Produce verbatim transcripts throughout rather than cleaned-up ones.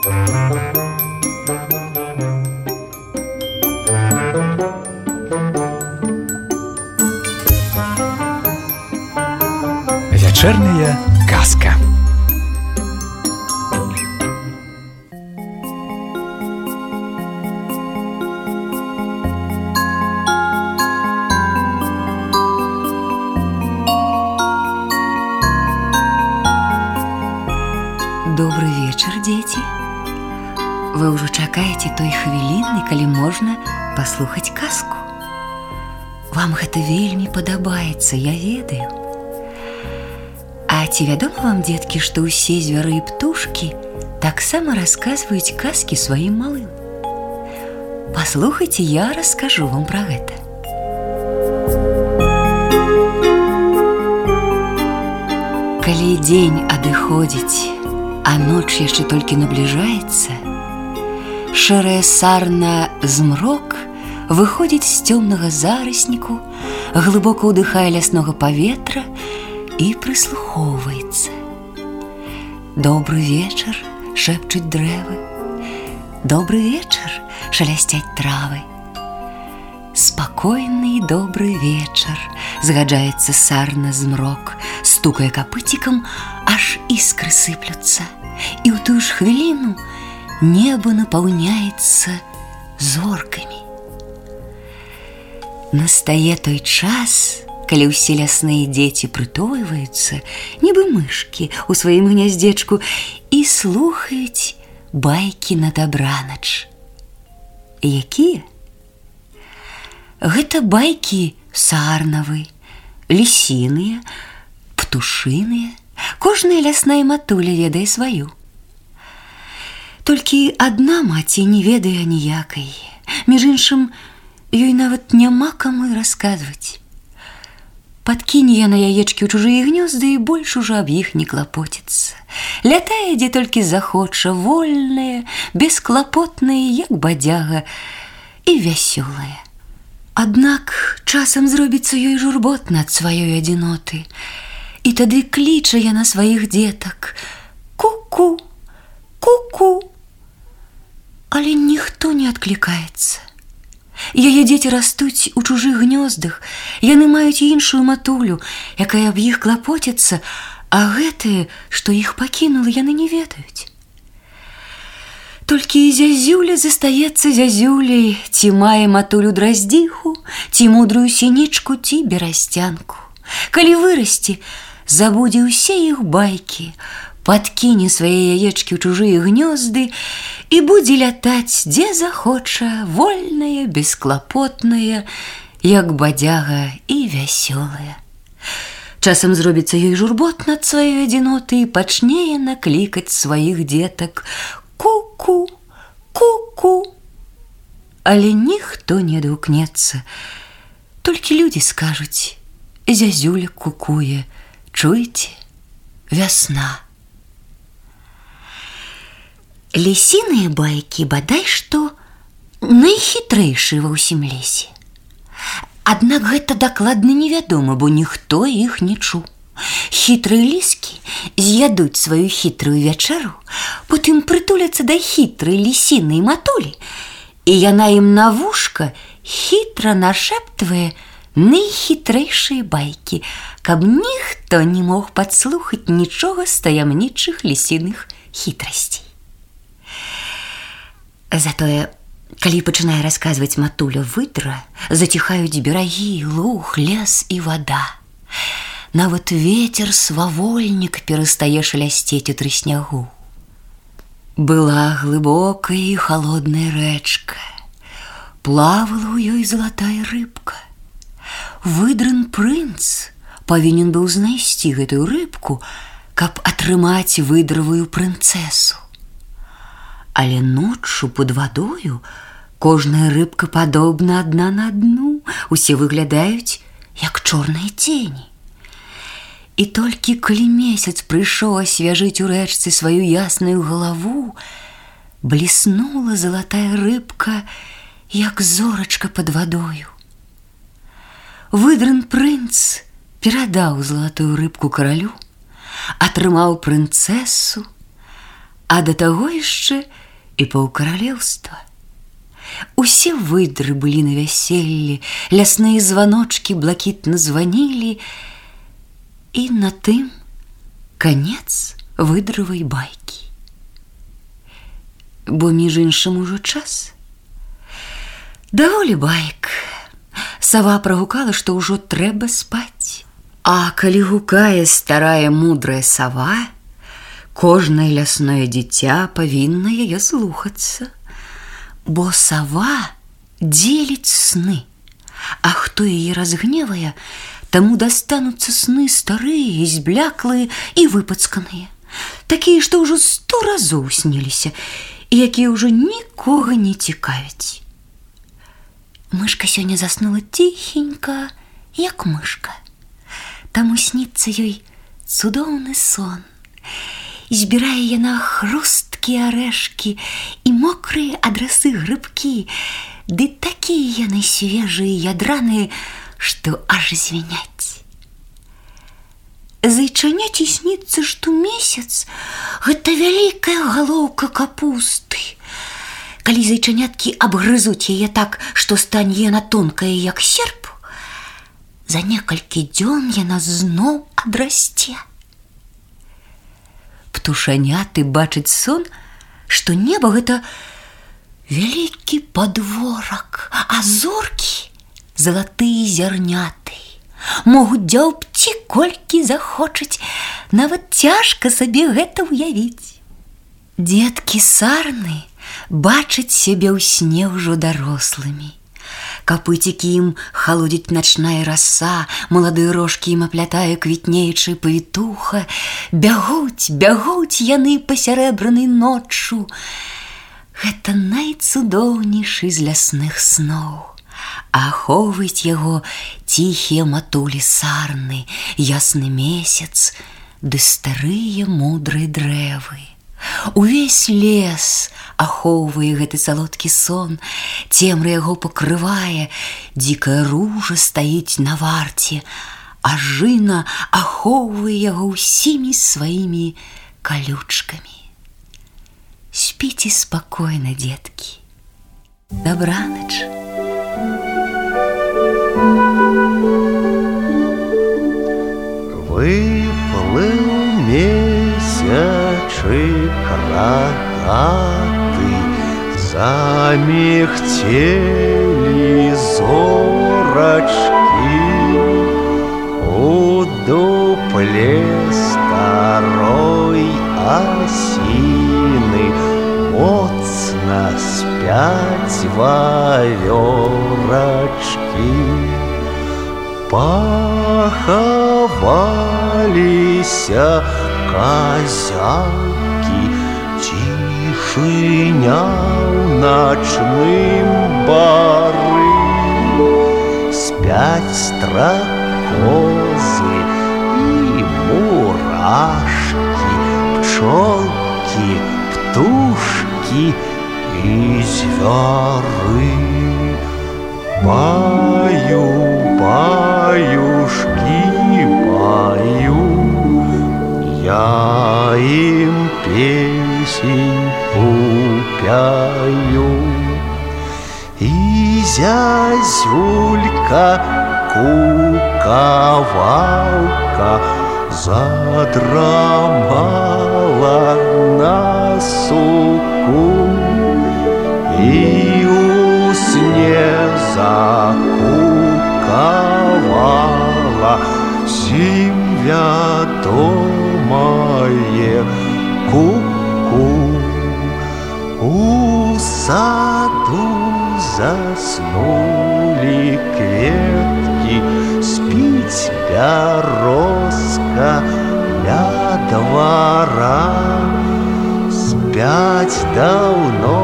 Вечерняя казка. Добрый вечер, дети. Вы уже чакаеце той хвіліны, калі можна паслухаць казку. Вам гэта вельмі падабаецца, я ведаю. А ці вядома вам, дзеткі, што ўсе звяры і птушкі таксама расказваюць казкі сваім малым? Паслухайце, я раскажу вам пра гэта. Калі дзень адыходзіць, а ноч яшчэ толькі набліжаецца, шэрая сарна змрок выходзіць з цёмнага зарасніку, глыбока ўдыхае ляснога паветра і прыслухоўваецца. Добры вечар, шэпчуць дрэвы. Добры вечар, шалясцяць травы. Спакойны і добры вечар, згаджаецца сарна змрок, стукае капыцікам, аж іскры сыплюцца. І ў тую ж хвіліну неба напаўняецца зоркамі. Настае той час, калі ўсе лясныя дзеці прытойваюцца, нібы мышкі ў сваім гняздзечку, і слухаюць байкі на дабранач. Якія? Гэта байкі сарнавы, лісіныя, птушыныя. Кожная лясная матуля ведае сваю. Толькі адна маці не ведае аніякай. Між іншым, ёй нават няма каму і расказваць. Падкіне яна яечкі ў чужыя гнёзды і больш ужо аб іх не клапоціцца. Лятае, дзе толькі захоча, вольная, бесклапотная, як бадзяга, і вясёлая. Аднак часам зробіцца ёй журботна ад сваёй адзіноты, і тады кліча яна сваіх дзетак: ку-ку, ку-ку. Але ніхто не адклікаецца. Яе дзеці растуць у чужых гнёздах, яны маюць іншую матулю, якая аб іх клапоціцца, а гэтае, што іх пакінула, яны не ведаюць. Толькі зязюля застаецца зязюляй, ці мае матулю драздзіху, ці мудрую сінічку, ці берасцянку. Калі вырасце, забудзе ўсе іх байкі, падкіне свае яечкі ў чужыя гнёзды і будзе лятаць, дзе захоча, вольная, бесклапотная, як бадзяга і вясёлая. Часам зробіцца ёй журботна ад сваёй адзіноты і пачне яна клікаць сваіх дзетак: ку-ку, ку-ку. Але ніхто не адгукнецца. Толькі людзі скажуць: зязюля кукуе, чуеце, вясна. Лісіныя байкі бадай што найхітрэйшыя ва ўсім лесе. Аднак гэта дакладна невядома, бо ніхто іх не чуў. Хітрыя ліскі з'ядуць сваю хітрую вячэру, потым прытуляцца да хітрай лісінай матулі, і яна ім на вушка хітра нашэптвае найхітрэйшыя байкі, каб ніхто не мог падслухаць нічога з таямнічых лісіных хітрасцей. Затое, калі пачынае расказваць матуля выдра, заціхаюць берагі, луг, лес і вада. Нават вецер свавольнік перастае шалясцець у трыснягу. Была глыбокая і халодная рэчка. Плавала ў ёй залатая рыбка. Выдрын прынц павінен быў знайсці гэтую рыбку, каб атрымаць выдравую прынцэсу. Але ноччу пад вадою кожная рыбка падобна адна на адну, усе выглядаюць як чорныя цені. І толькі калі месяц прыйшоў асвяжыць у рэчцы сваю ясную галаву, бліснула залатая рыбка, як зорачка пад вадою. Выдрын прынц перадаў залатую рыбку каралю, атрымаў прынцэсу, а да таго яшчэ і паўкаралеўства. Усе выдры былі на вяселлі, лясныя званочкі блакітна званілі, і на тым канец выдравай байкі. Бо між іншым ужо час. Даволі байк. Сава прагукала, што ўжо трэба спаць. А калі гукае старая мудрая сава, кожнае лясное дзіця павінна яе слухацца. Бо сава дзеліць сны, а хто яе разгневае, таму дастануцца сны старыя, збляклыя і выпацканыя, такія, што ўжо сто разоў сніліся, і якія ўжо нікога не цікавяць. Мышка сёння заснула ціхенька, як мышка. Таму сніцца ёй цудоўны сон. Збірае яна хрусткія арэшкі і мокрыя ад расы грыбкі, ды такія яны свежыя, ядраныя, што аж звіняць. Зайчаняці сніцца штомесяц гэта вялікая галоўка капусты. Калі зайчаняткі абгрызуць яе так, што стане яна тонкая, як серп, за некалькі дзён яна зноў адрасце. Птушаняты бачаць сон, што неба гэта вялікі падворак, а зоркі залатыя зярняты. Могуць дзяўбці колькі захочуць, нават цяжка сабе гэта ўявіць. Дзеткі сарны бачаць сябе ў сне ўжо дарослымі. Капыцікі ім халодзіць начная раса, маладыя рожкі ім аплятае квітнеючая павітуха. Бягуць, бягуць яны пасярэбранай ноччу. Гэта найцудоўнейшы з лясных сноў. Ахоўваюць яго ціхія матулі сарны, ясны месяц ды старыя мудрыя дрэвы. Увесь лес ахоўвае гэты салодкі сон, цемра яго пакрывае, дзікая ружа стаіць на варце, а жына ахоўвае яго ўсімі сваімі калючкамі. Спіце спакойна, дзеткі. Дабранач. Выплыў месячык рагаты, замігцелі зорачкі, у дупле старой асіны моцна спяць вавёрачкі. Пахаваліся казякі, цішыня ў начным бары. Спяць стракозы і мурашкі, пчолкі, птушкі і звяры. Баю, баюшкі, баю, я ім песеньку пяю. І зязюлька, кукавалка задрамала на суку, і у сне закукавала сім вядомае ку-ку. У саду заснулі кветкі, спіць бярозка ля двара. Спяць даўно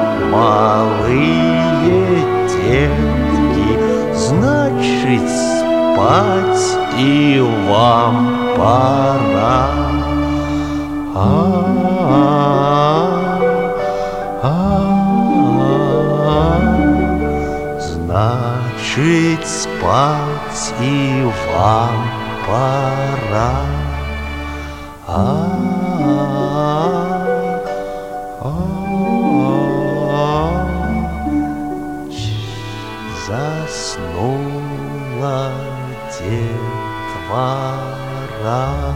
малые детки, значит, спать и вам пора. А-а-а, значит, спать и вам пора. А-а-а. Заснула детвора.